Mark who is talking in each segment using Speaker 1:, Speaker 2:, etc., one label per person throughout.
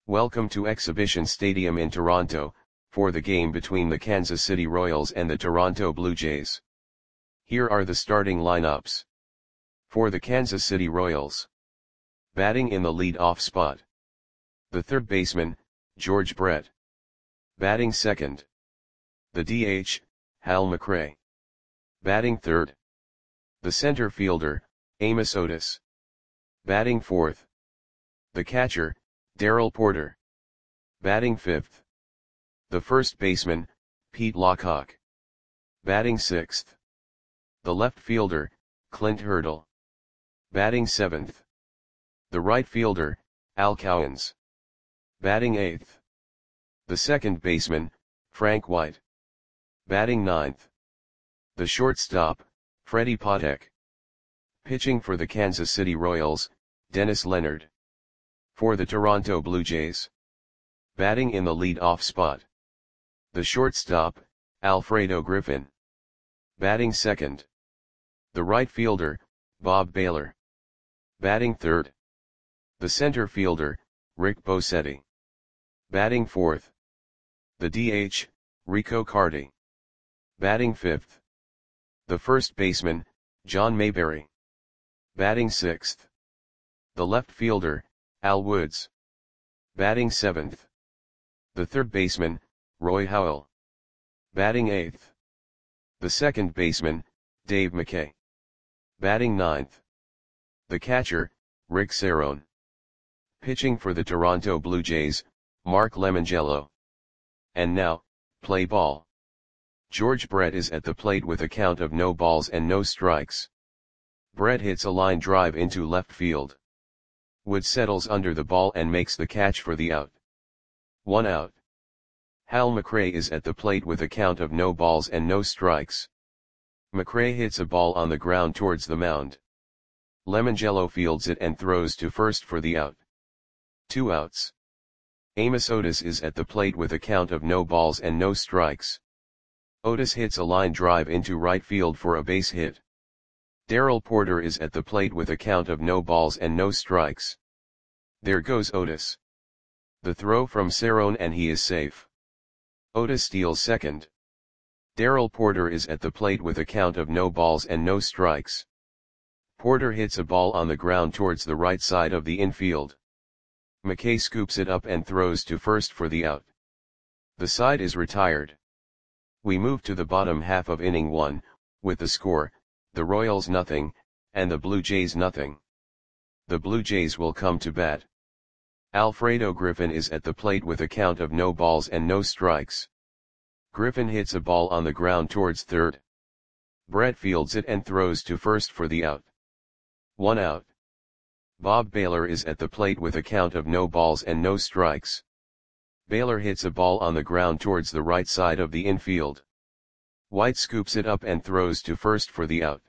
Speaker 1: Welcome to Exhibition Stadium in Toronto, for the game between the Kansas City Royals and the Toronto Blue Jays. Here are the starting lineups. For the Kansas City Royals. Batting in the lead-off spot. The third baseman, George Brett. Batting second. The DH, Hal McRae. Batting third. The center fielder, Amos Otis. Batting fourth. The catcher, Darrell Porter. Batting fifth. The first baseman, Pete Lockhart. Batting sixth. The left fielder, Clint Hurdle. Batting seventh. The right fielder, Al Cowens. Batting eighth. The second baseman, Frank White. Batting ninth. The shortstop, Freddie Patek. Pitching for the Kansas City Royals, Dennis Leonard. For the Toronto Blue Jays. Batting in the lead-off spot. The shortstop, Alfredo Griffin. Batting second. The right fielder, Bob Baylor. Batting third. The center fielder, Rick Bosetti. Batting fourth. The DH, Rico Carty. Batting fifth. The first baseman, John Mayberry. Batting sixth. The left fielder, Al Woods. Batting seventh. The third baseman, Roy Howell. Batting eighth. The second baseman, Dave McKay. Batting ninth. The catcher, Rick Cerone. Pitching for the Toronto Blue Jays, Mark Lemangelo. And now, play ball. George Brett is at the plate with a count of no balls and no strikes. Brett hits a line drive into left field. Wood settles under the ball and makes the catch for the out. 1 out. Hal McRae is at the plate with a count of no balls and no strikes. McRae hits a ball on the ground towards the mound. Lemangelo fields it and throws to first for the out. 2 outs. Amos Otis is at the plate with a count of no balls and no strikes. Otis hits a line drive into right field for a base hit. Darrell Porter is at the plate with a count of no balls and no strikes. There goes Otis. The throw from Cerone and he is safe. Otis steals second. Darrell Porter is at the plate with a count of no balls and no strikes. Porter hits a ball on the ground towards the right side of the infield. McKay scoops it up and throws to first for the out. The side is retired. We move to the bottom half of inning 1, with the score, the Royals nothing, and the Blue Jays nothing. The Blue Jays will come to bat. Alfredo Griffin is at the plate with a count of no balls and no strikes. Griffin hits a ball on the ground towards third. Brett fields it and throws to first for the out. 1 out. Bob Baylor is at the plate with a count of no balls and no strikes. Baylor hits a ball on the ground towards the right side of the infield. White scoops it up and throws to first for the out.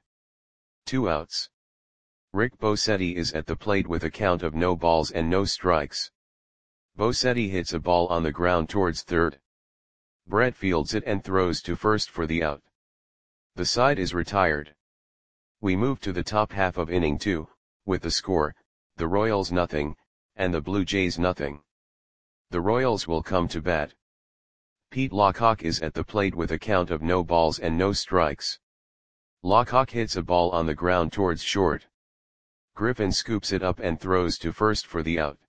Speaker 1: 2 outs. Rick Bosetti is at the plate with a count of no balls and no strikes. Bosetti hits a ball on the ground towards third. Brett fields it and throws to first for the out. The side is retired. We move to the top half of inning 2, with the score, the Royals nothing, and the Blue Jays nothing. The Royals will come to bat. Pete Lockhart is at the plate with a count of no balls and no strikes. Lockhart hits a ball on the ground towards short. Griffin scoops it up and throws to first for the out.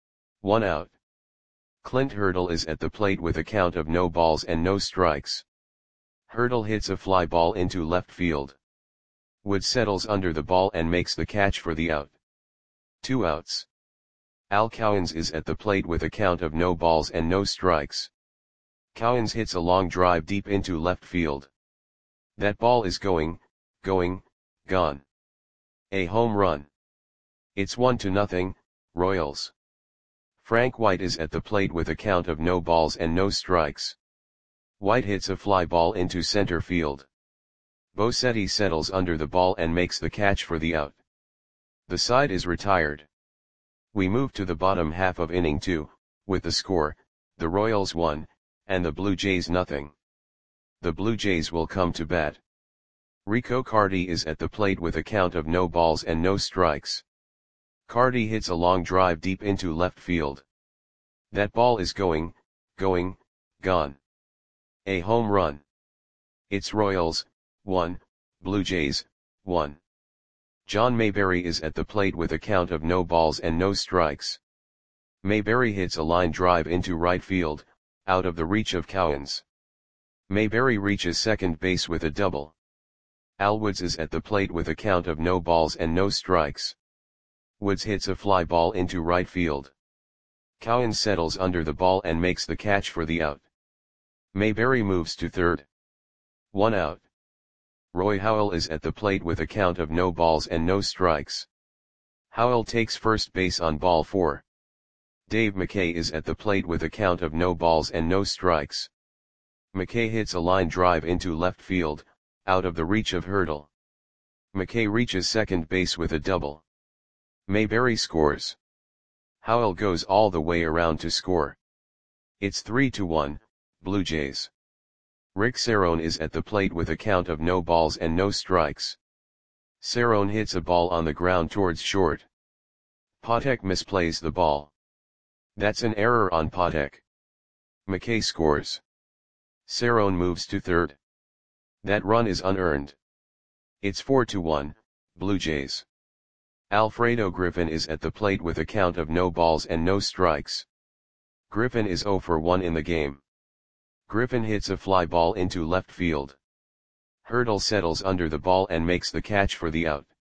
Speaker 1: 1 out. Clint Hurdle is at the plate with a count of no balls and no strikes. Hurdle hits a fly ball into left field. Wood settles under the ball and makes the catch for the out. 2 outs. Al Cowens is at the plate with a count of no balls and no strikes. Cowens hits a long drive deep into left field. That ball is gone. A home run. It's 1-0, Royals. Frank White is at the plate with a count of no balls and no strikes. White hits a fly ball into center field. Bosetti settles under the ball and makes the catch for the out. The side is retired. We move to the bottom half of inning 2, with the score, the Royals 1, and the Blue Jays nothing. The Blue Jays will come to bat. Rico Carty is at the plate with a count of no balls and no strikes. Carty hits a long drive deep into left field. That ball is going, gone. A home run. It's Royals, 1, Blue Jays, 1. John Mayberry is at the plate with a count of no balls and no strikes. Mayberry hits a line drive into right field, out of the reach of Cowens. Mayberry reaches second base with a double. Al Woods is at the plate with a count of no balls and no strikes. Woods hits a fly ball into right field. Cowens settles under the ball and makes the catch for the out. Mayberry moves to third. 1 out. Roy Howell is at the plate with a count of no balls and no strikes. Howell takes first base on ball 4. Dave McKay is at the plate with a count of no balls and no strikes. McKay hits a line drive into left field, out of the reach of Hurdle. McKay reaches second base with a double. Mayberry scores. Howell goes all the way around to score. It's 3-1, Blue Jays. Rick Cerrone is at the plate with a count of no balls and no strikes. Cerrone hits a ball on the ground towards short. Patek misplays the ball. That's an error on Patek. McKay scores. Cerrone moves to third. That run is unearned. It's 4-1, Blue Jays. Alfredo Griffin is at the plate with a count of no balls and no strikes. Griffin is 0 for 1 in the game. Griffin hits a fly ball into left field. Hurdle settles under the ball and makes the catch for the out.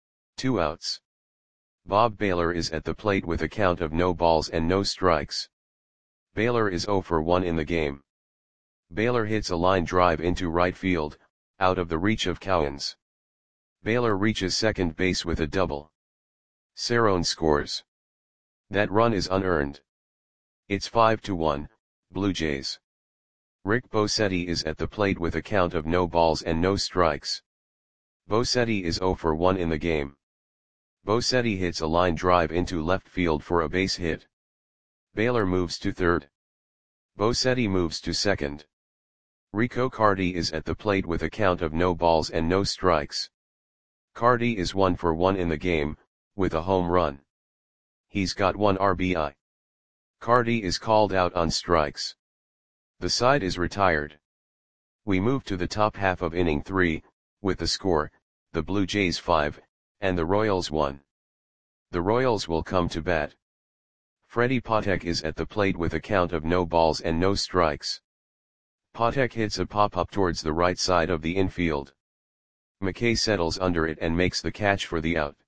Speaker 1: 2 outs. Bob Baylor is at the plate with a count of no balls and no strikes. Baylor is 0 for 1 in the game. Baylor hits a line drive into right field, out of the reach of Cowens. Baylor reaches second base with a double. Cerrone scores. That run is unearned. It's 5-1, Blue Jays. Rick Bosetti is at the plate with a count of no balls and no strikes. Bosetti is 0 for 1 in the game. Bosetti hits a line drive into left field for a base hit. Baylor moves to third. Bosetti moves to second. Rico Carty is at the plate with a count of no balls and no strikes. Carty is 1 for 1 in the game, with a home run. He's got 1 RBI. Carty is called out on strikes. The side is retired. We move to the top half of inning 3, with the score, the Blue Jays 5, and the Royals 1. The Royals will come to bat. Freddie Patek is at the plate with a count of no balls and no strikes. Patek hits a pop-up towards the right side of the infield. McKay settles under it and makes the catch for the out.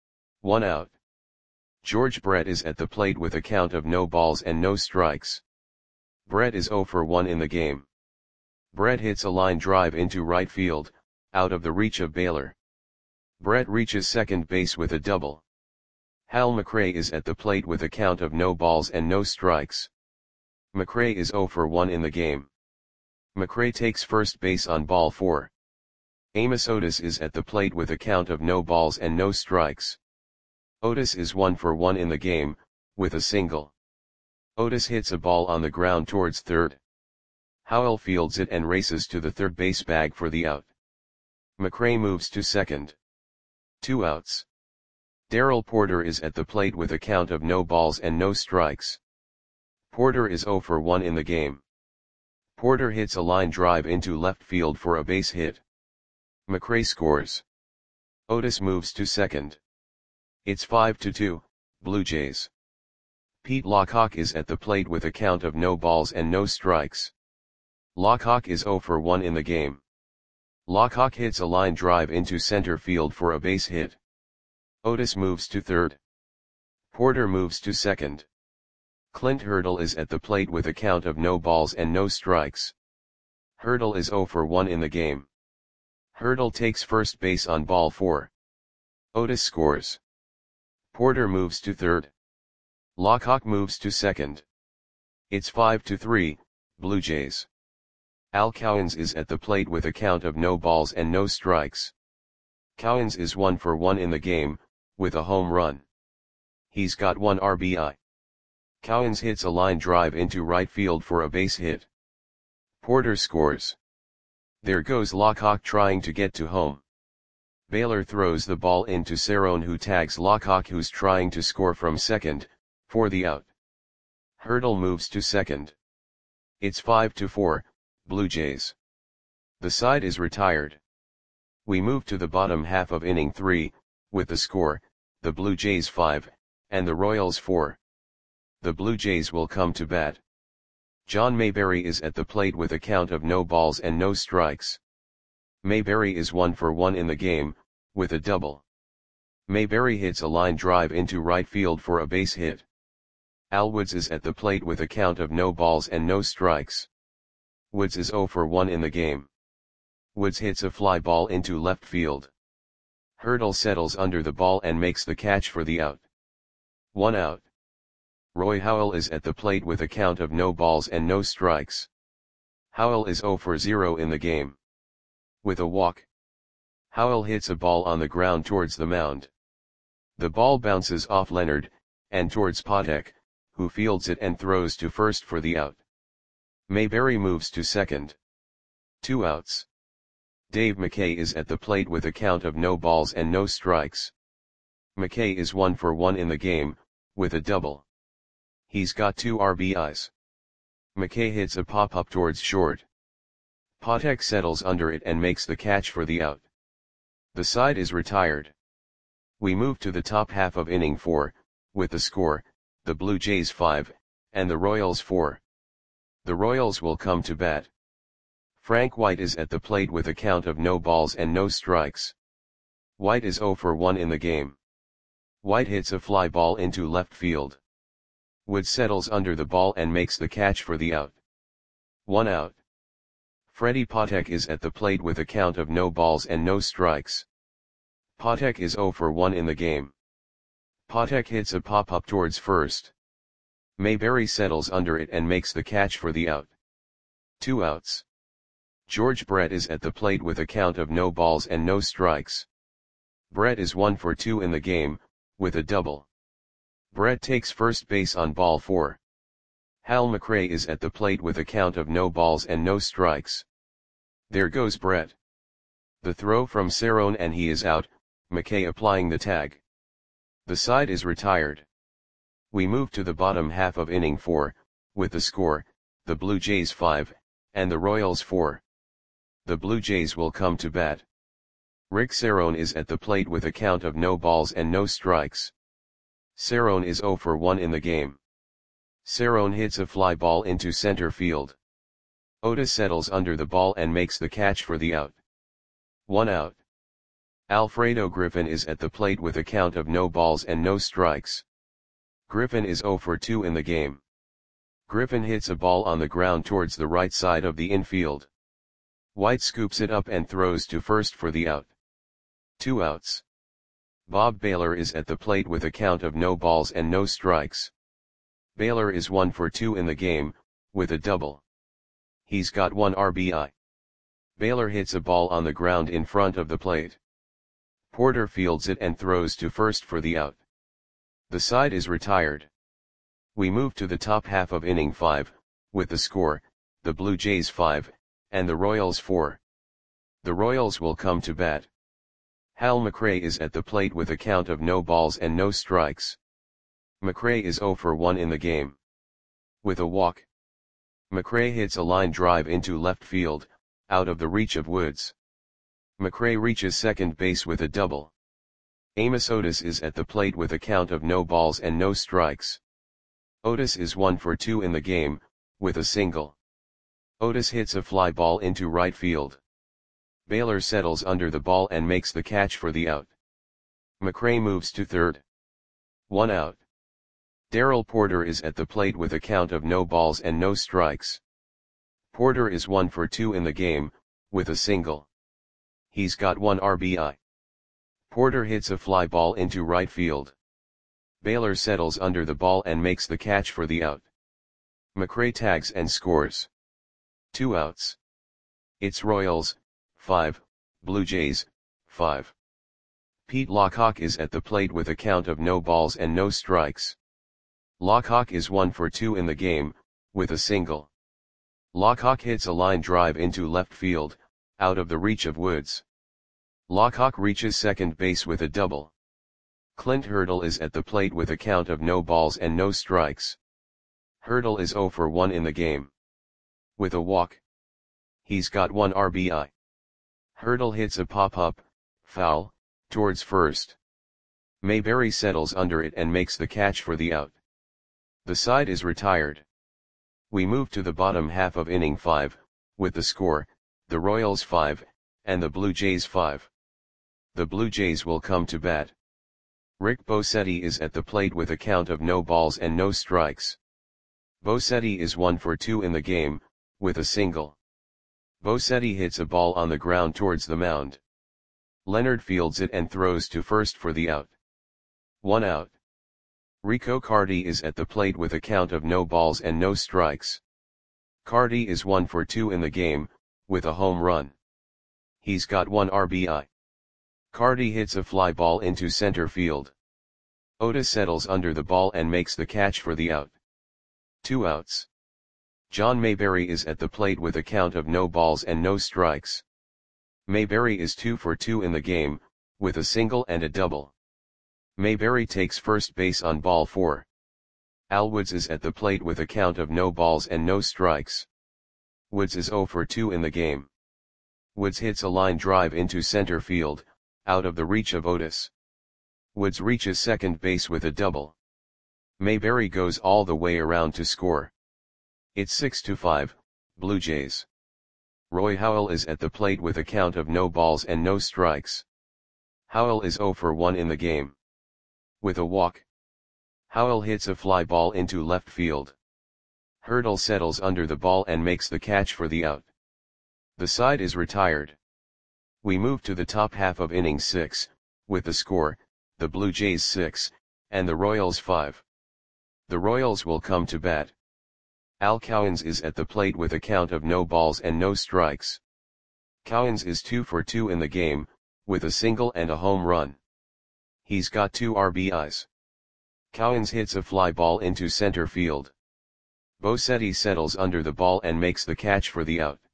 Speaker 1: 1 out. George Brett is at the plate with a count of no balls and no strikes. Brett is 0 for 1 in the game. Brett hits a line drive into right field, out of the reach of Baylor. Brett reaches second base with a double. Hal McRae is at the plate with a count of no balls and no strikes. McRae is 0 for 1 in the game. McRae takes first base on ball 4. Amos Otis is at the plate with a count of no balls and no strikes. Otis is 1 for 1 in the game, with a single. Otis hits a ball on the ground towards third. Howell fields it and races to the third base bag for the out. McRae moves to second. 2 outs. Darrell Porter is at the plate with a count of no balls and no strikes. Porter is 0 for 1 in the game. Porter hits a line drive into left field for a base hit. McRae scores. Otis moves to second. It's 5-2, Blue Jays. Pete Lockhawk is at the plate with a count of no balls and no strikes. Lockhawk is 0 for 1 in the game. Lockhawk hits a line drive into center field for a base hit. Otis moves to third. Porter moves to second. Clint Hurdle is at the plate with a count of no balls and no strikes. Hurdle is 0 for 1 in the game. Hurdle takes first base on ball 4. Otis scores. Porter moves to third. Lockhawk moves to second. It's 5-3, Blue Jays. Al Cowens is at the plate with a count of no balls and no strikes. Cowens is 1 for 1 in the game, with a home run. He's got 1 RBI. Cowens hits a line drive into right field for a base hit. Porter scores. There goes Lockhawk trying to get to home. Baylor throws the ball into Cerrone, who tags Lockhawk, who's trying to score from second, for the out. Hurdle moves to second. It's 5-4, Blue Jays. The side is retired. We move to the bottom half of inning 3, with the score, the Blue Jays 5, and the Royals 4. The Blue Jays will come to bat. John Mayberry is at the plate with a count of no balls and no strikes. Mayberry is 1 for 1 in the game, with a double. Mayberry hits a line drive into right field for a base hit. Al Woods is at the plate with a count of no balls and no strikes. Woods is 0 for 1 in the game. Woods hits a fly ball into left field. Hurdle settles under the ball and makes the catch for the out. 1 out. Roy Howell is at the plate with a count of no balls and no strikes. Howell is 0 for 0 in the game. With a walk. Howell hits a ball on the ground towards the mound. The ball bounces off Leonard, and towards Patek, who fields it and throws to first for the out. Mayberry moves to second. 2 outs. Dave McKay is at the plate with a count of no balls and no strikes. McKay is 1 for 1 in the game, with a double. He's got 2 RBIs. McKay hits a pop-up towards short. Patek settles under it and makes the catch for the out. The side is retired. We move to the top half of inning 4, with the score, the Blue Jays 5, and the Royals 4. The Royals will come to bat. Frank White is at the plate with a count of no balls and no strikes. White is 0 for 1 in the game. White hits a fly ball into left field. Woods settles under the ball and makes the catch for the out. 1 out. Freddie Patek is at the plate with a count of no balls and no strikes. Patek is 0 for 1 in the game. Patek hits a pop-up towards first. Mayberry settles under it and makes the catch for the out. 2 outs. George Brett is at the plate with a count of no balls and no strikes. Brett is 1 for 2 in the game, with a double. Brett takes first base on ball 4. Hal McRae is at the plate with a count of no balls and no strikes. There goes Brett. The throw from Cerrone and he is out, McKay applying the tag. The side is retired. We move to the bottom half of inning 4, with the score, the Blue Jays 5, and the Royals 4. The Blue Jays will come to bat. Rick Cerrone is at the plate with a count of no balls and no strikes. Cerrone is 0 for 1 in the game. Cerrone hits a fly ball into center field. Otis settles under the ball and makes the catch for the out. 1 out. Alfredo Griffin is at the plate with a count of no balls and no strikes. Griffin is 0 for 2 in the game. Griffin hits a ball on the ground towards the right side of the infield. White scoops it up and throws to first for the out. 2 outs. Bob Baylor is at the plate with a count of no balls and no strikes. Baylor is 1 for 2 in the game, with a double. He's got 1 RBI. Baylor hits a ball on the ground in front of the plate. Porter fields it and throws to first for the out. The side is retired. We move to the top half of inning 5, with the score, the Blue Jays 5, and the Royals 4. The Royals will come to bat. Hal McRae is at the plate with a count of no balls and no strikes. McRae is 0 for 1 in the game. With a walk. McRae hits a line drive into left field, out of the reach of Woods. McRae reaches second base with a double. Amos Otis is at the plate with a count of no balls and no strikes. Otis is 1 for 2 in the game, with a single. Otis hits a fly ball into right field. Baylor settles under the ball and makes the catch for the out. McRae moves to third. 1 out. Darrell Porter is at the plate with a count of no balls and no strikes. Porter is 1 for 2 in the game, with a single. He's got 1 RBI. Porter hits a fly ball into right field. Baylor settles under the ball and makes the catch for the out. McRae tags and scores. 2 outs. It's Royals, 5, Blue Jays, 5. Pete Lockhawk is at the plate with a count of no balls and no strikes. Lockhawk is 1 for 2 in the game, with a single. Lockhawk hits a line drive into left field, out of the reach of Woods. Lockhawk reaches second base with a double. Clint Hurdle is at the plate with a count of no balls and no strikes. Hurdle is 0 for 1 in the game. With a walk, he's got 1 RBI. Hurdle hits a pop-up, foul, towards first. Mayberry settles under it and makes the catch for the out. The side is retired. We move to the bottom half of inning 5, with the score, the Royals 5, and the Blue Jays 5. The Blue Jays will come to bat. Rick Bosetti is at the plate with a count of no balls and no strikes. Bosetti is 1 for 2 in the game, with a single. Bosetti hits a ball on the ground towards the mound. Leonard fields it and throws to first for the out. 1 out. Rico Carty is at the plate with a count of no balls and no strikes. Carty is 1 for 2 in the game, with a home run. He's got 1 RBI. Carty hits a fly ball into center field. Otis settles under the ball and makes the catch for the out. 2 outs. John Mayberry is at the plate with a count of no balls and no strikes. Mayberry is 2 for 2 in the game, with a single and a double. Mayberry takes first base on ball 4. Al Woods is at the plate with a count of no balls and no strikes. Woods is 0 for 2 in the game. Woods hits a line drive into center field, out of the reach of Otis. Woods reaches second base with a double. Mayberry goes all the way around to score. It's 6-5, Blue Jays. Roy Howell is at the plate with a count of no balls and no strikes. Howell is 0 for 1 in the game. With a walk, Howell hits a fly ball into left field. Hurdle settles under the ball and makes the catch for the out. The side is retired. We move to the top half of inning 6, with the score, the Blue Jays 6, and the Royals 5. The Royals will come to bat. Al Cowens is at the plate with a count of no balls and no strikes. Cowens is 2 for 2 in the game, with a single and a home run. He's got 2 RBIs. Cowens hits a fly ball into center field. Bosetti settles under the ball and makes the catch for the out.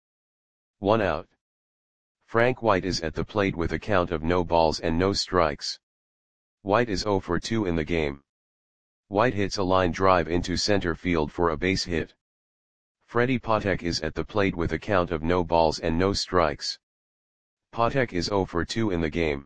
Speaker 1: 1 out. Frank White is at the plate with a count of no balls and no strikes. White is 0 for 2 in the game. White hits a line drive into center field for a base hit. Freddie Patek is at the plate with a count of no balls and no strikes. Patek is 0 for 2 in the game.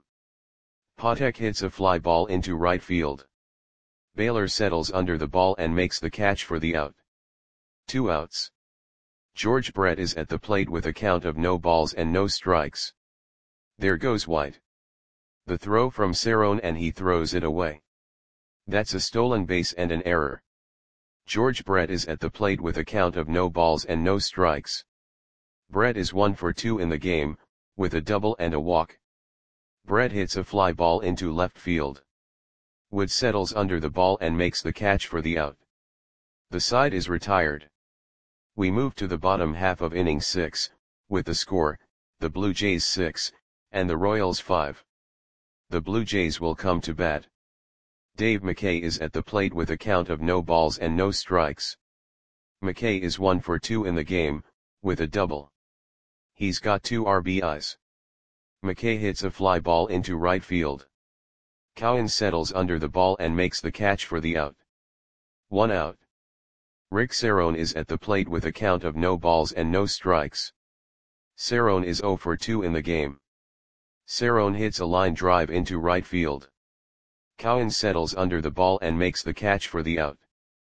Speaker 1: Patek hits a fly ball into right field. Baylor settles under the ball and makes the catch for the out. 2 outs. George Brett is at the plate with a count of no balls and no strikes. There goes White. The throw from Cerrone and he throws it away. That's a stolen base and an error. George Brett is at the plate with a count of no balls and no strikes. Brett is 1 for 2 in the game, with a double and a walk. Brett hits a fly ball into left field. Wood settles under the ball and makes the catch for the out. The side is retired. We move to the bottom half of inning 6, with the score, the Blue Jays 6, and the Royals 5. The Blue Jays will come to bat. Dave McKay is at the plate with a count of no balls and no strikes. McKay is 1 for 2 in the game, with a double. He's got 2 RBIs. McKay hits a fly ball into right field. Cowens settles under the ball and makes the catch for the out. 1 out. Rick Cerrone is at the plate with a count of no balls and no strikes. Cerrone is 0 for 2 in the game. Cerrone hits a line drive into right field. Cowens settles under the ball and makes the catch for the out.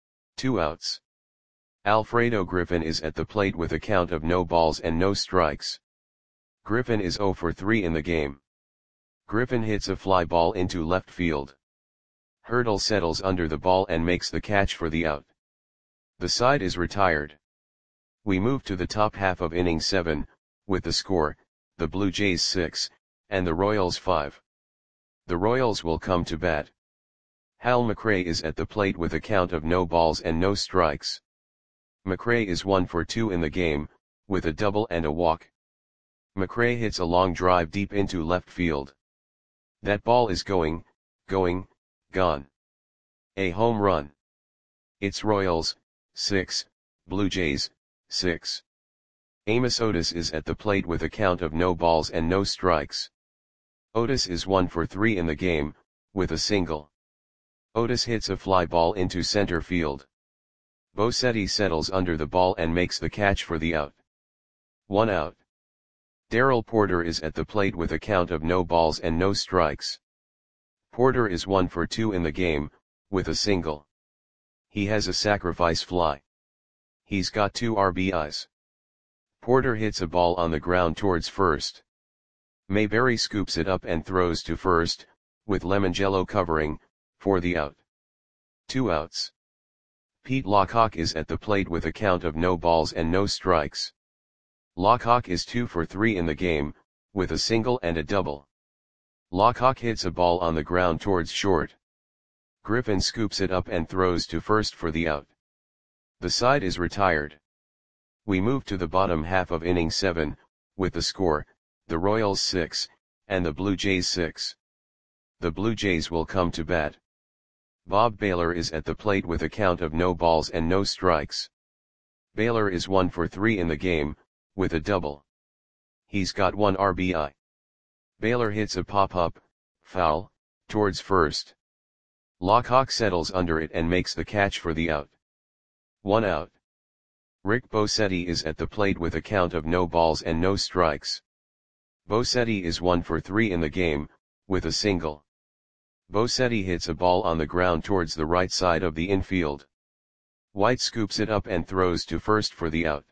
Speaker 1: 2 outs. Alfredo Griffin is at the plate with a count of no balls and no strikes. Griffin is 0 for 3 in the game. Griffin hits a fly ball into left field. Hurdle settles under the ball and makes the catch for the out. The side is retired. We move to the top half of inning 7, with the score, the Blue Jays 6, and the Royals 5. The Royals will come to bat. Hal McRae is at the plate with a count of no balls and no strikes. McRae is 1 for 2 in the game, with a double and a walk. McRae hits a long drive deep into left field. That ball is going, gone. A home run. It's Royals, 6, Blue Jays, 6. Amos Otis is at the plate with a count of no balls and no strikes. Otis is 1 for 3 in the game, with a single. Otis hits a fly ball into center field. Bosetti settles under the ball and makes the catch for the out. 1 out. Darrell Porter is at the plate with a count of no balls and no strikes. Porter is 1 for 2 in the game, with a single. He has a sacrifice fly. He's got 2 RBIs. Porter hits a ball on the ground towards first. Mayberry scoops it up and throws to first, with Lemongello covering, for the out. 2 outs. Pete Lockhawk is at the plate with a count of no balls and no strikes. Lockhawk is 2 for 3 in the game, with a single and a double. Lockhawk hits a ball on the ground towards short. Griffin scoops it up and throws to first for the out. The side is retired. We move to the bottom half of inning 7, with the score, the Royals 6, and the Blue Jays 6. The Blue Jays will come to bat. Bob Baylor is at the plate with a count of no balls and no strikes. Baylor is 1 for 3 in the game, with a double. He's got 1 RBI. Baylor hits a pop-up, foul, towards first. Lockhawk settles under it and makes the catch for the out. 1 out. Rick Bosetti is at the plate with a count of no balls and no strikes. Bosetti is 1 for 3 in the game, with a single. Bosetti hits a ball on the ground towards the right side of the infield. White scoops it up and throws to first for the out.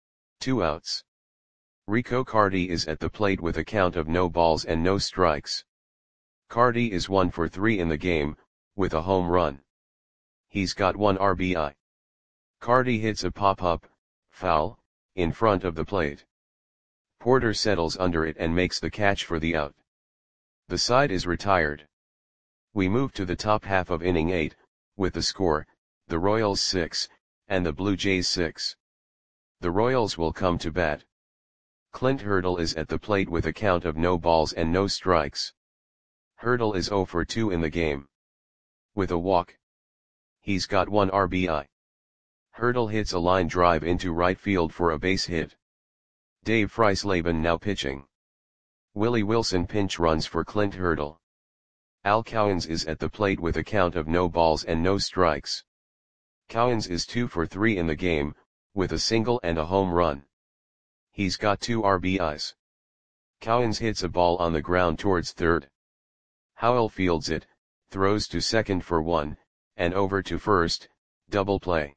Speaker 1: 2 outs. Rico Carty is at the plate with a count of no balls and no strikes. Carty is 1 for 3 in the game, with a home run. He's got 1 RBI. Carty hits a pop-up, foul, in front of the plate. Porter settles under it and makes the catch for the out. The side is retired. We move to the top half of inning 8, with the score, the Royals 6, and the Blue Jays 6. The Royals will come to bat. Clint Hurdle is at the plate with a count of no balls and no strikes. Hurdle is 0 for 2 in the game. With a walk. He's got 1 RBI. Hurdle hits a line drive into right field for a base hit. Dave Freisleben now pitching. Willie Wilson pinch runs for Clint Hurdle. Al Cowens is at the plate with a count of no balls and no strikes. Cowens is 2 for 3 in the game, with a single and a home run. He's got 2 RBIs. Cowens hits a ball on the ground towards third. Howell fields it, throws to second for 1, and over to first, double play.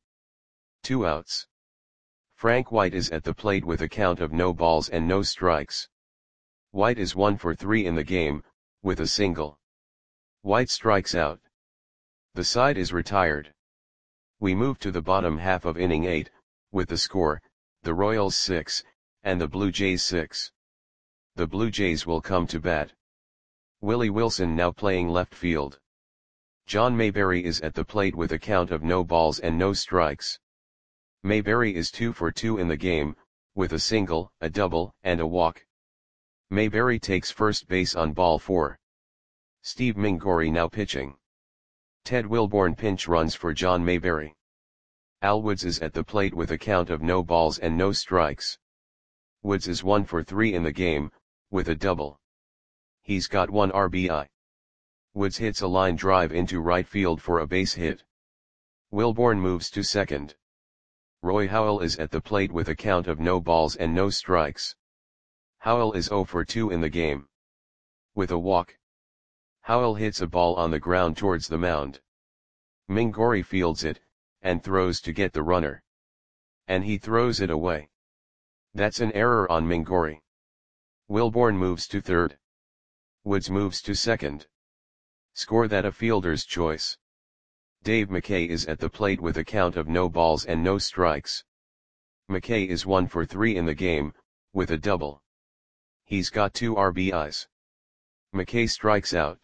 Speaker 1: 2 outs. Frank White is at the plate with a count of no balls and no strikes. White is 1 for 3 in the game, with a single. White strikes out. The side is retired. We move to the bottom half of inning 8, with the score, the Royals 6, and the Blue Jays 6. The Blue Jays will come to bat. Willie Wilson now playing left field. John Mayberry is at the plate with a count of no balls and no strikes. Mayberry is 2 for 2 in the game, with a single, a double, and a walk. Mayberry takes first base on ball 4. Steve Mingori now pitching. Ted Wilborn pinch runs for John Mayberry. Al Woods is at the plate with a count of no balls and no strikes. Woods is 1 for 3 in the game, with a double. He's got 1 RBI. Woods hits a line drive into right field for a base hit. Wilborn moves to second. Roy Howell is at the plate with a count of no balls and no strikes. Howell is 0 for 2 in the game. With a walk. Howell hits a ball on the ground towards the mound. Mingori fields it, and throws to get the runner. And he throws it away. That's an error on Mingori. Wilborn moves to third. Woods moves to second. Score that a fielder's choice. Dave McKay is at the plate with a count of no balls and no strikes. McKay is 1 for 3 in the game, with a double. He's got 2 RBIs. McKay strikes out.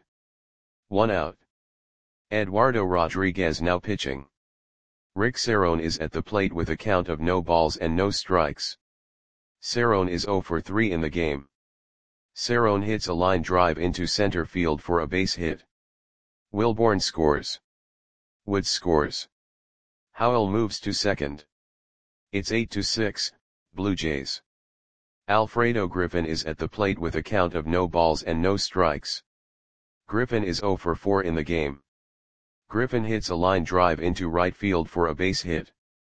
Speaker 1: 1 out. Eduardo Rodriguez now pitching. Rick Cerrone is at the plate with a count of no balls and no strikes. Cerrone is 0 for 3 in the game. Cerrone hits a line drive into center field for a base hit. Wilborn scores. Woods scores. Howell moves to second. It's 8-6, Blue Jays. Alfredo Griffin is at the plate with a count of no balls and no strikes. Griffin is 0 for 4 in the game. Griffin hits a line drive into right field for a base hit.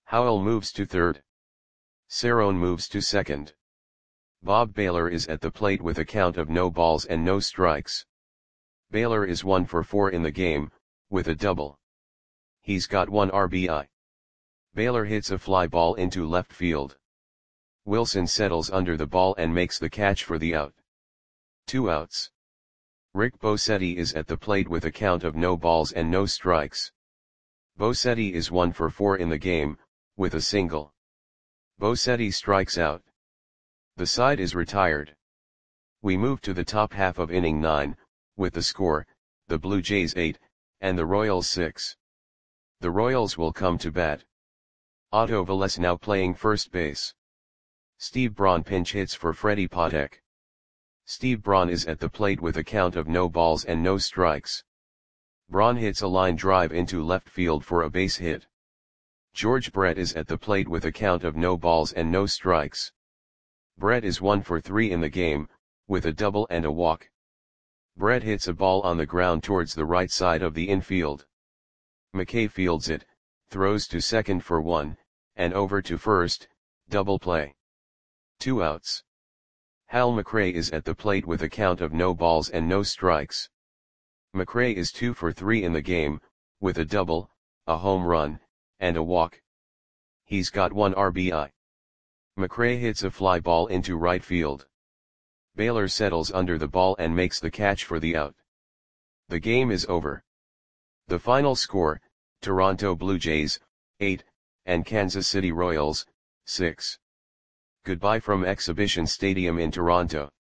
Speaker 1: Howell moves to third. Cerrone moves to second. Bob Baylor is at the plate with a count of no balls and no strikes. Baylor is 1 for 4 in the game, with a double. He's got 1 RBI. Baylor hits a fly ball into left field. Wilson settles under the ball and makes the catch for the out. 2 outs. Rick Bosetti is at the plate with a count of no balls and no strikes. Bosetti is 1 for 4 in the game, with a single. Bosetti strikes out. The side is retired. We move to the top half of inning 9, with the score, the Blue Jays 8, and the Royals 6. The Royals will come to bat. Otto Velez now playing first base. Steve Braun pinch hits for Freddie Patek. Steve Braun is at the plate with a count of no balls and no strikes. Braun hits a line drive into left field for a base hit. George Brett is at the plate with a count of no balls and no strikes. Brett is 1 for 3 in the game, with a double and a walk. Brett hits a ball on the ground towards the right side of the infield. McKay fields it, throws to second for 1, and over to first, double play. 2 outs. Hal McRae is at the plate with a count of no balls and no strikes. McRae is 2 for 3 in the game, with a double, a home run, and a walk. He's got 1 RBI. McRae hits a fly ball into right field. Baylor settles under the ball and makes the catch for the out. The game is over. The final score, Toronto Blue Jays, 8, and Kansas City Royals, 6. Goodbye from Exhibition Stadium in Toronto.